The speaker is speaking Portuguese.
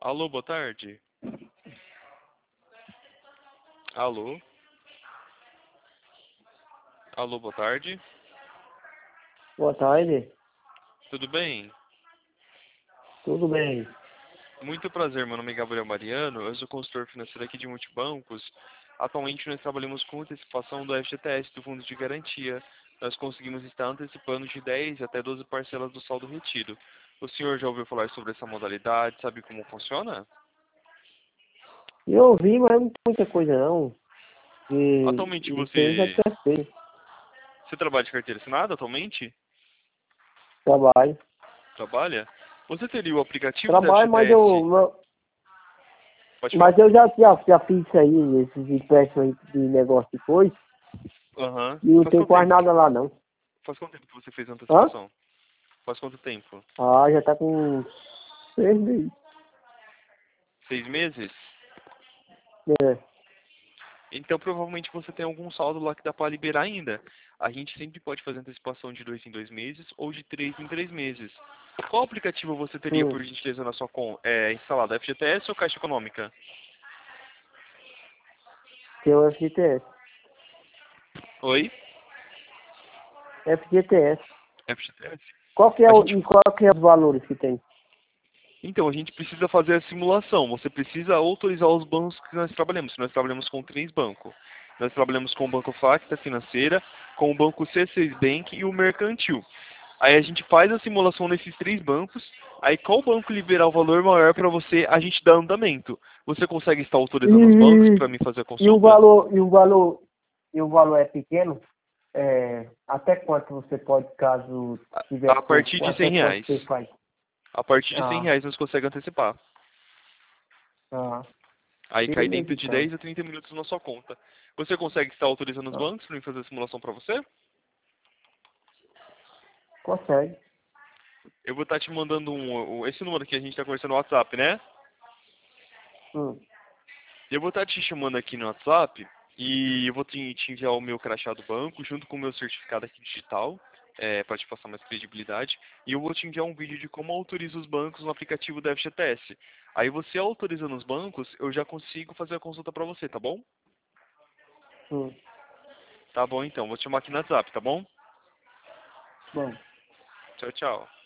Alô, boa tarde. Alô? Alô, boa tarde. Boa tarde, Tudo bem? tudo bem? Muito prazer, meu nome é Gabriel Mariano, eu sou consultor financeiro aqui de Multibancos. Atualmente nós trabalhamos com antecipação do FGTS, do Fundo de Garantia. Nós conseguimos estar antecipando de 10 até 12 parcelas do saldo retido. O senhor já ouviu falar sobre essa modalidade? Sabe como funciona? Eu ouvi, mas não tem muita coisa não. E Atualmente isso aí eu já tinha feito, você trabalha de carteira assinada atualmente? trabalho. Trabalha? Você teria o aplicativo da Trabalho, FGTS? Pode falar. mas eu já fiz isso aí, esses empréstimos aí de negócio depois, Aham. e não Faz tem quanto quase tempo? nada lá não. Faz quanto tempo que você fez a Hã? antecipação? Faz quanto tempo? Ah, já tá com 6 meses. 6 meses? É. Então provavelmente você tem algum saldo lá que dá para liberar ainda. A gente sempre pode fazer antecipação de 2 em 2 meses ou de 3 em 3 meses. Qual aplicativo você teria, Hum, por gentileza, na sua instalada? FGTS ou Caixa Econômica? tem o FGTS. Oi? FGTS. FGTS. Qual que é A o, gente, e qual que é os valores que tem? então, a gente precisa fazer a simulação. Você precisa autorizar os bancos que nós trabalhamos. Nós trabalhamos com 3 bancos. Nós trabalhamos com o Banco Facta Financeira, com o Banco C6 Bank e o Mercantil. Aí a gente faz a simulação nesses 3 bancos. Aí qual banco liberar o valor maior para você, a gente dá andamento. Você consegue estar autorizando os bancos E, para mim fazer a e o consulta? valor, e o valor, e o valor é pequeno? Até quanto você pode, caso tiver A partir pouco, de 100 até quanto reais. você faz? A partir de 100 Ah, reais nós conseguimos antecipar. ah, Aí cai beleza dentro de então. 10 a 30 minutos na sua conta. Você consegue estar autorizando os Ah, bancos para mim fazer a simulação para você? consegue. Eu vou estar te mandando esse número que a gente está conversando no WhatsApp, né? Hum, Eu vou estar te chamando aqui no WhatsApp e eu vou te enviar o meu crachá do banco junto com o meu certificado aqui digital, para te passar mais credibilidade. E eu vou te enviar um vídeo de como autoriza os bancos no aplicativo da FGTS. Aí você autorizando os bancos, eu já consigo fazer a consulta para você, tá bom? hum, Tá bom então, vou te chamar aqui no WhatsApp, tá bom? bom. Tchau, tchau.